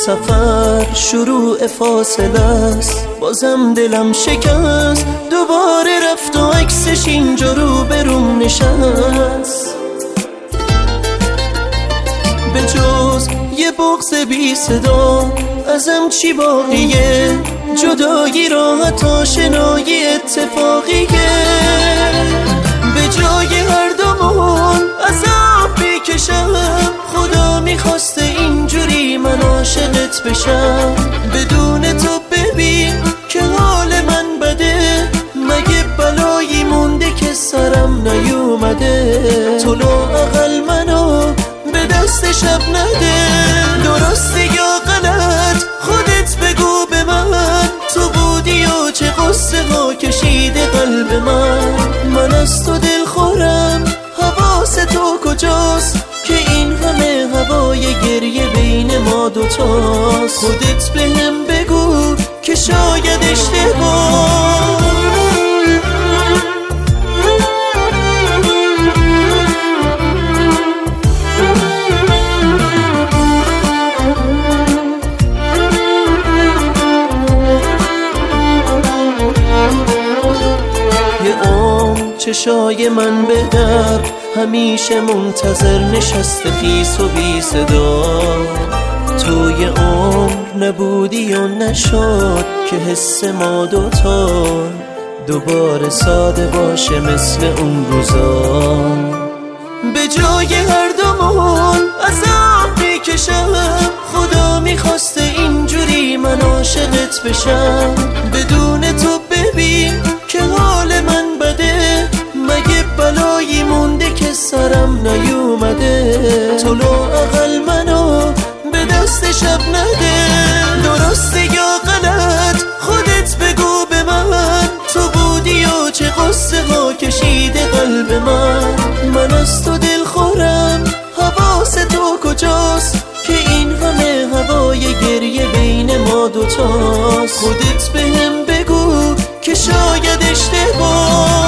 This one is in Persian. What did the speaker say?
سفر شروع فاصله است، بازم دلم شکست، دوباره رفت و عکسش اینجا رو بروم نشست. به جز یه بغض بی صدا ازم چی باقیه؟ جدایی راحت آشنایی اتفاقیه. به جای هر دومون عذاب میکشم، خدا میخواسته اینجوری من عاشقت بشم. بدون تو ببین که حال من بده، مگه بلایی مونده که سرم نیومده؟ تو لااقل منو به دست شب نده. درسته یا غلط خودت بگو به من، تو بودی و چه قصه ها کشیده قلب من از تو دل خورم، حواس تو کجاست که این همه هوای گریه بین ما دوتاست؟ خودت بهم بگو که شاید اشتباه. چشای من به در همیشه منتظر نشسته خیس و بی صدا. توی عمر نبودی و نشد که حس ما دوتا دوباره ساده باشه مثل اون روزا. به جای هر دومون عذاب میکشم، خدا میخواسته اینجوری من عاشقت بشم. بدون تو ببین که حال من بده، مگه بلایی مونده که سرم نیومده؟ تو لااقل منو به دست شب نده. درسته یا غلط خودت بگو به من، تو بودی و چه قصه ها کشیده قلب من از تو دل خورم، حواس تو کجاست که این همه هوای گریه بین ما دوتاست؟ خودت بهم بگو که شاید اشتباه.